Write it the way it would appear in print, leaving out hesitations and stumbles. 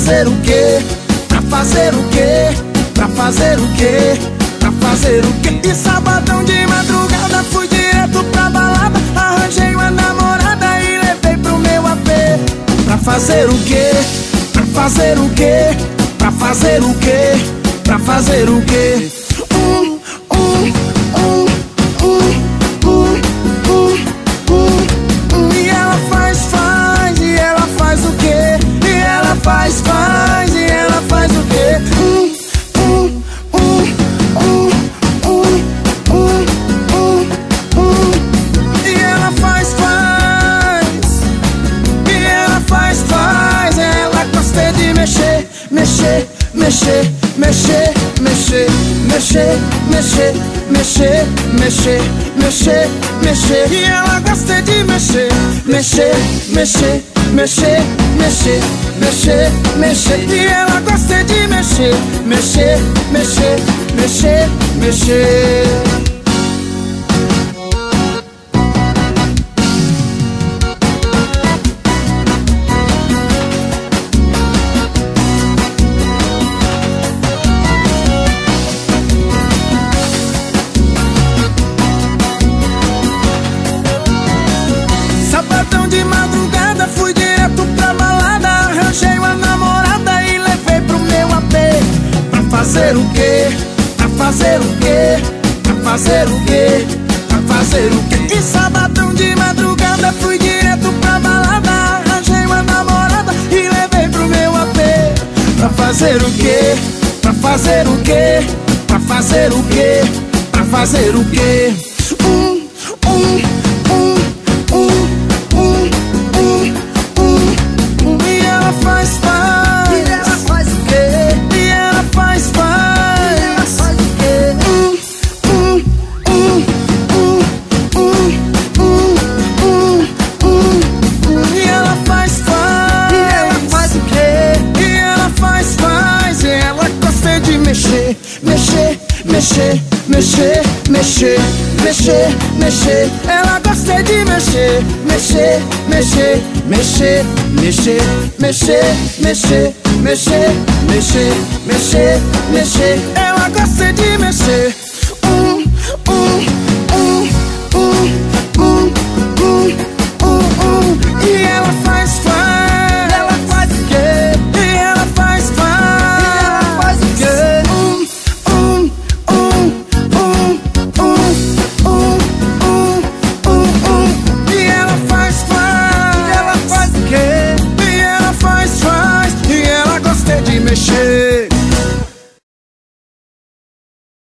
fazer o quê? Pra fazer o quê? Pra fazer o quê? Pra fazer o quê? E sabadão de madrugada fui direto pra balada, arranjei uma namorada e levei pro meu AP. Pra fazer o quê? Pra fazer o quê? Pra fazer o quê? Pra fazer o quê? E ela faz, e ela faz o quê? E ela faz, e ela faz o quê? E ela faz, e ela faz, ela gosta de mexer, mexer, mexer, mexer, mexer, mexer, mexer, mexer, mexer, mexer, mexer. E ela gosta de mexer, mexer, mexer, mexer, mexer, mexer, mexer. E ela gosta de mexer, mexer, mexer, mexer, mexer. De madrugada fui direto pra balada, arranjei uma namorada e levei pro meu AP. Pra fazer o quê? Pra fazer o quê? Pra fazer o quê? Pra fazer o quê? E sabadão de madrugada fui direto pra balada, arranjei uma namorada e levei pro meu AP. Pra fazer o quê? Pra fazer o quê? Pra fazer o quê? Pra fazer o quê? Mexer, mexer, mexer, mexer, mexer, mexer, mexer. Ela gosta de mexer, mexer, mexer, mexer, mexer, mexer, mexer, mexer, mexer, mexer, mexer. Ela gosta de mexer. E ela faz, ela faz o quê? E ela faz, mexer.